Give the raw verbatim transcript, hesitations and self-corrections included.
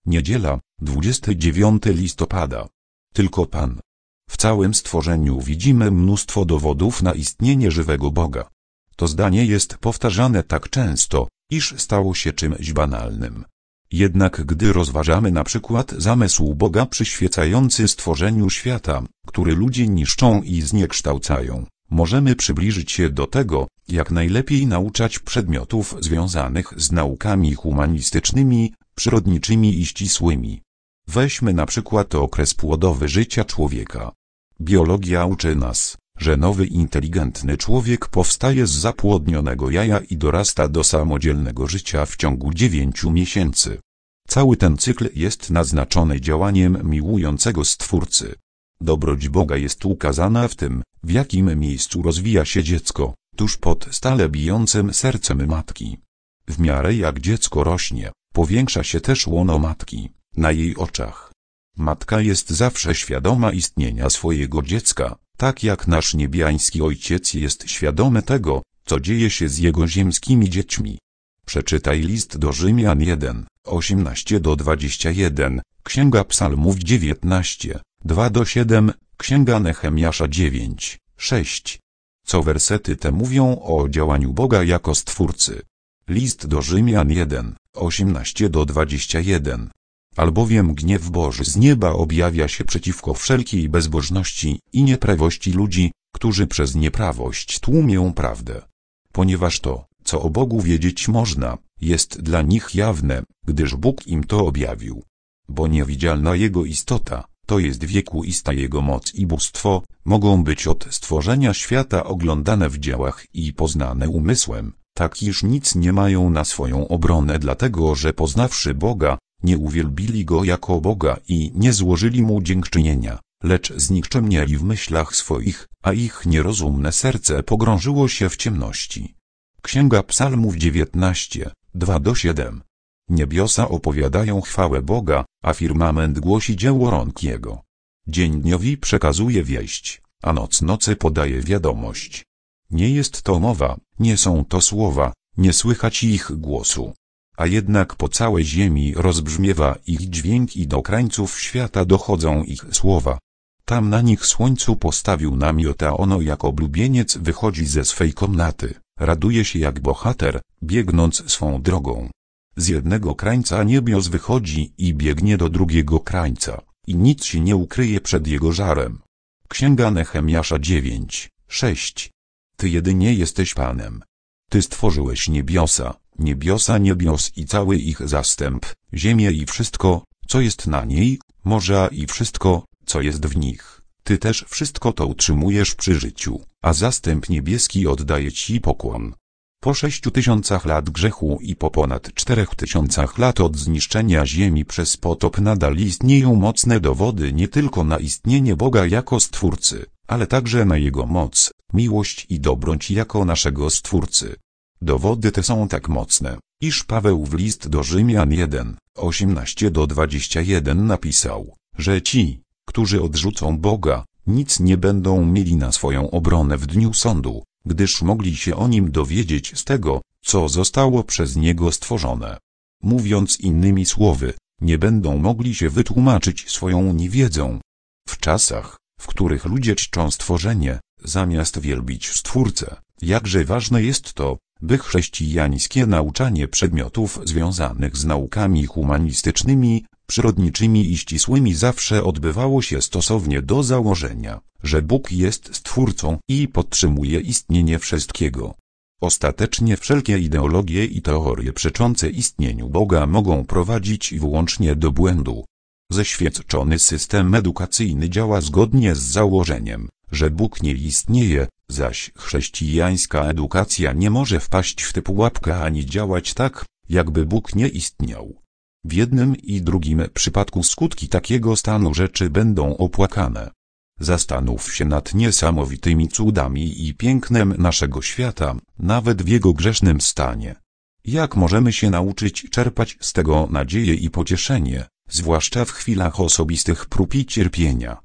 Niedziela, dwudziestego dziewiątego listopada. Tylko Pan. W całym stworzeniu widzimy mnóstwo dowodów na istnienie żywego Boga. To zdanie jest powtarzane tak często, iż stało się czymś banalnym. Jednak gdy rozważamy na przykład zamysł Boga przyświecający stworzeniu świata, który ludzie niszczą i zniekształcają, możemy przybliżyć się do tego, jak najlepiej nauczać przedmiotów związanych z naukami humanistycznymi, przyrodniczymi i ścisłymi. Weźmy na przykład okres płodowy życia człowieka. Biologia uczy nas, że nowy inteligentny człowiek powstaje z zapłodnionego jaja i dorasta do samodzielnego życia w ciągu dziewięciu miesięcy. Cały ten cykl jest naznaczony działaniem miłującego Stwórcy. Dobroć Boga jest ukazana w tym, w jakim miejscu rozwija się dziecko, tuż pod stale bijącym sercem matki. W miarę jak dziecko rośnie, powiększa się też łono matki, na jej oczach. Matka jest zawsze świadoma istnienia swojego dziecka, tak jak nasz niebiański Ojciec jest świadomy tego, co dzieje się z jego ziemskimi dziećmi. Przeczytaj list do Rzymian jeden, osiemnaście do dwudziestu jeden, Księga Psalmów dziewiętnaście, dwa do siedem, Księga Nehemiasza dziewięć, sześć. Co wersety te mówią o działaniu Boga jako Stwórcy. List do Rzymian jeden, osiemnaście do dwudziestu jeden. Albowiem gniew Boży z nieba objawia się przeciwko wszelkiej bezbożności i nieprawości ludzi, którzy przez nieprawość tłumią prawdę. Ponieważ to, co o Bogu wiedzieć można, jest dla nich jawne, gdyż Bóg im to objawił. Bo niewidzialna Jego istota, to jest wiekuista Jego moc i bóstwo, mogą być od stworzenia świata oglądane w dziełach i poznane umysłem, tak iż nic nie mają na swoją obronę, dlatego że poznawszy Boga, nie uwielbili Go jako Boga i nie złożyli Mu dziękczynienia, lecz znikczemnieli w myślach swoich, a ich nierozumne serce pogrążyło się w ciemności. Księga Psalmów dziewiętnaście, dwa do siedem. Niebiosa opowiadają chwałę Boga, a firmament głosi dzieło rąk Jego. Dzień dniowi przekazuje wieść, a noc nocy podaje wiadomość. Nie jest to mowa, nie są to słowa, nie słychać ich głosu. A jednak po całej ziemi rozbrzmiewa ich dźwięk i do krańców świata dochodzą ich słowa. Tam na nich słońcu postawił namiot, a ono jak oblubieniec wychodzi ze swej komnaty, raduje się jak bohater, biegnąc swą drogą. Z jednego krańca niebios wychodzi i biegnie do drugiego krańca, i nic się nie ukryje przed jego żarem. Księga Nehemiasza dziewięć, sześć. Ty jedynie jesteś Panem. Ty stworzyłeś niebiosa, niebiosa niebios i cały ich zastęp, ziemię i wszystko, co jest na niej, morza i wszystko, co jest w nich. Ty też wszystko to utrzymujesz przy życiu, a zastęp niebieski oddaje Ci pokłon. Po sześciu tysiącach lat grzechu i po ponad czterech tysiącach lat od zniszczenia ziemi przez potop nadal istnieją mocne dowody nie tylko na istnienie Boga jako Stwórcy, ale także na Jego moc, miłość i dobroć jako naszego Stwórcy. Dowody te są tak mocne, iż Paweł w list do Rzymian jeden, osiemnaście do dwudziestu jeden napisał, że ci, którzy odrzucą Boga, nic nie będą mieli na swoją obronę w dniu sądu, gdyż mogli się o Nim dowiedzieć z tego, co zostało przez Niego stworzone. Mówiąc innymi słowy, nie będą mogli się wytłumaczyć swoją niewiedzą. W czasach, w których ludzie czczą stworzenie, zamiast wielbić Stwórcę, jakże ważne jest to, by chrześcijańskie nauczanie przedmiotów związanych z naukami humanistycznymi, przyrodniczymi i ścisłymi zawsze odbywało się stosownie do założenia, że Bóg jest Stwórcą i podtrzymuje istnienie wszystkiego. Ostatecznie wszelkie ideologie i teorie przeczące istnieniu Boga mogą prowadzić wyłącznie do błędu. Zeświadczony system edukacyjny działa zgodnie z założeniem, że Bóg nie istnieje, zaś chrześcijańska edukacja nie może wpaść w tę pułapkę ani działać tak, jakby Bóg nie istniał. W jednym i drugim przypadku skutki takiego stanu rzeczy będą opłakane. Zastanów się nad niesamowitymi cudami i pięknem naszego świata, nawet w jego grzesznym stanie. Jak możemy się nauczyć czerpać z tego nadzieję i pocieszenie, zwłaszcza w chwilach osobistych prób i cierpienia?